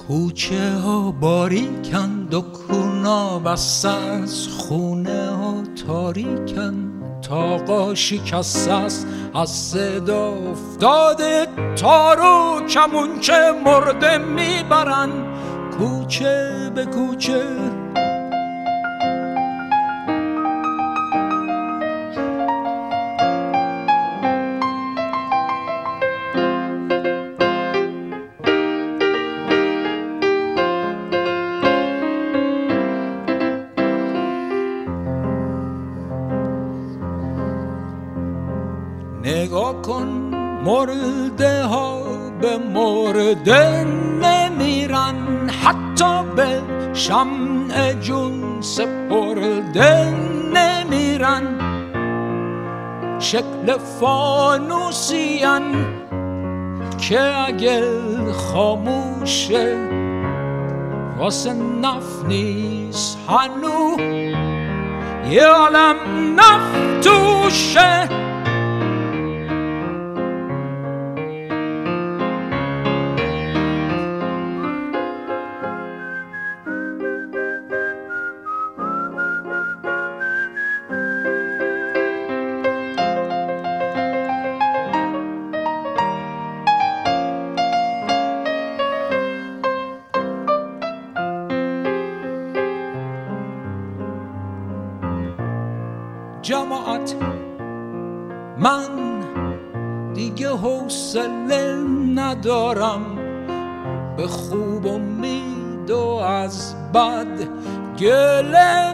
کوچه ها باریکند و کونا بس از خونه ها تاریکند طاقا شکسته است از صدا افتاده تار و کمونچه مرده میبرن کوچه به کوچه نگاه کن مرده ها به مرده نمیرن حتی به شمع جون سپرده نمیرن شکل فانوسین که اگه خاموشه واسه نفت نیست هنو یه عالم نفت توشه جماعت من دیگه حوصله ندارم به خوب امید و از بد گله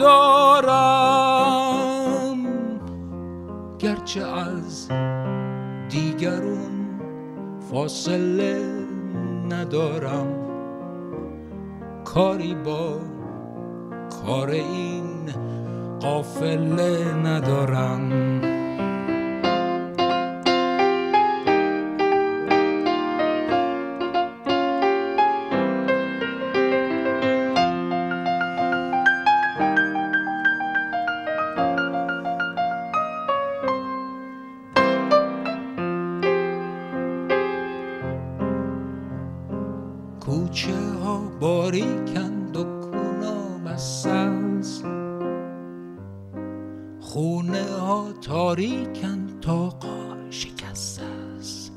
ندارم گرچه از دیگرون فاصله ندارم کاری با کار این قافله ندارم کوچه ها باریکند و کونا بس است خونه ها تاریکند طاقا شکسته است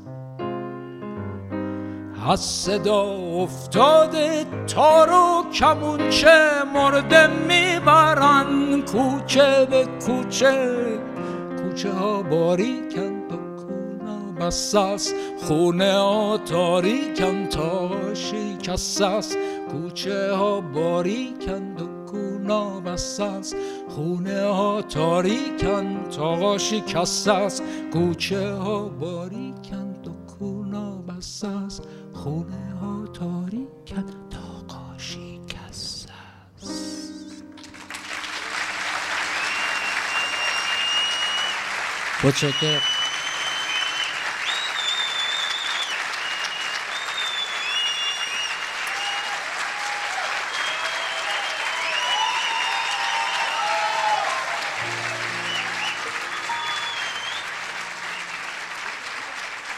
از صدا افتاده تار و کمونچه مرده میبرن کوچه به کوچه کوچه ها باریکند و کونا بس است خونه ها تاریکند طاقا شکسته است کوچه ها باریکند و کونا بس است خونه ها تاریکند طاقا شکسته است کوچه ها باریکند و کونا بس است خونه ها تاریکند طاقا شکسته است. متشکرم.